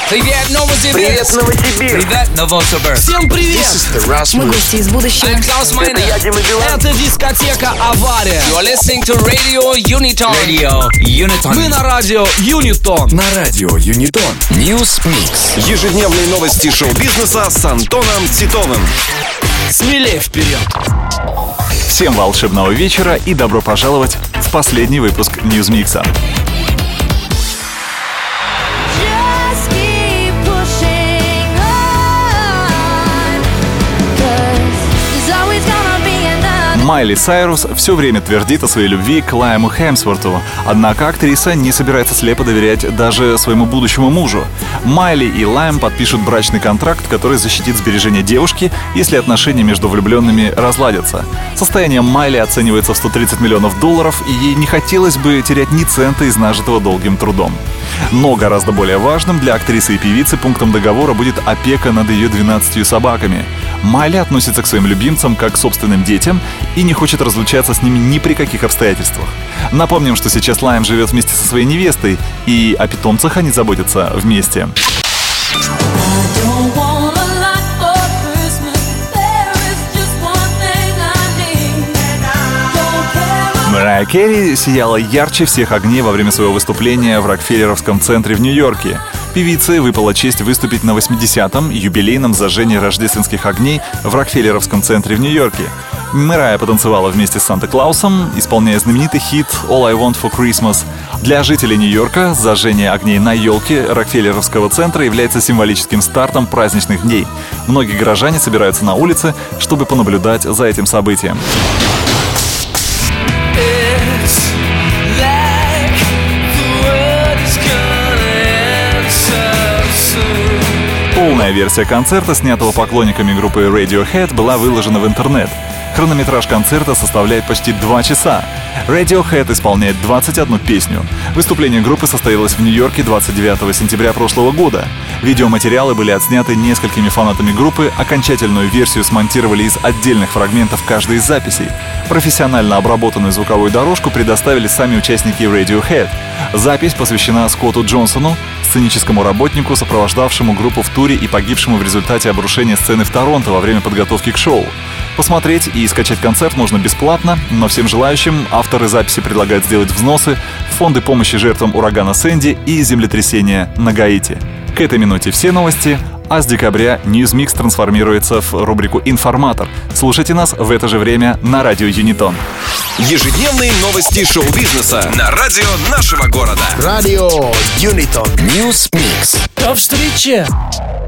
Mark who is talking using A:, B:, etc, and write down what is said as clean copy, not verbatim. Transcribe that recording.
A: Привет, Новосибирск!
B: Привет, Новосибирск!
A: Привет, Новосибирск!
C: Всем привет!
D: Мы гости из будущего.
A: I'm Klaus Meine.
B: Это я, Дима Билан.
C: Это дискотека «Авария».
A: You're listening to Radio Uniton. Radio Uniton.
C: Мы на радио Юнитон.
D: На радио Юнитон.
A: News Mix.
E: Ежедневные новости шоу-бизнеса с Антоном Титовым.
C: Смелее вперед!
F: Всем волшебного вечера и добро пожаловать в последний выпуск Ньюзмикса. Майли Сайрус все время твердит о своей любви к Лайму Хемсворту, однако актриса не собирается слепо доверять даже своему будущему мужу. Майли и Лайм подпишут брачный контракт, который защитит сбережения девушки, если отношения между влюбленными разладятся. Состояние Майли оценивается в $130 миллионов, и ей не хотелось бы терять ни цента из нажитого долгим трудом. Но гораздо более важным для актрисы и певицы пунктом договора будет опека над ее 12 собаками. Майли относится к своим любимцам как к собственным детям и не хочет разлучаться с ними ни при каких обстоятельствах. Напомним, что сейчас Лайм живет вместе со своей невестой, и о питомцах они заботятся вместе. Марайя Керри сияла ярче всех огней во время своего выступления в Рокфеллеровском центре в Нью-Йорке. Певице выпала честь выступить на 80-м юбилейном зажжении рождественских огней в Рокфеллеровском центре в Нью-Йорке. Марайя потанцевала вместе с Санта-Клаусом, исполняя знаменитый хит «All I Want for Christmas». Для жителей Нью-Йорка зажжение огней на елке Рокфеллеровского центра является символическим стартом праздничных дней. Многие горожане собираются на улице, чтобы понаблюдать за этим событием. Полная версия концерта, снятого поклонниками группы Radiohead, была выложена в интернет. Хронометраж концерта составляет почти 2 часа. Radiohead исполняет 21 песню. Выступление группы состоялось в Нью-Йорке 29 сентября прошлого года. Видеоматериалы были отсняты несколькими фанатами группы, окончательную версию смонтировали из отдельных фрагментов каждой из записей. Профессионально обработанную звуковую дорожку предоставили сами участники Radiohead. Запись посвящена Скотту Джонсону, сценическому работнику, сопровождавшему группу в туре и погибшему в результате обрушения сцены в Торонто во время подготовки к шоу. Посмотреть и скачать концерт можно бесплатно, но всем желающим авторы записи предлагают сделать взносы в фонды помощи жертвам урагана Сэнди и землетрясения на Гаити. К этой минуте все новости, а с декабря Newsmix трансформируется в рубрику «Информатор». Слушайте нас в это же время на радио Юнитон.
E: Ежедневные новости шоу-бизнеса на радио нашего города.
D: Радио Юнитон.
A: News Mix.
C: До встречи!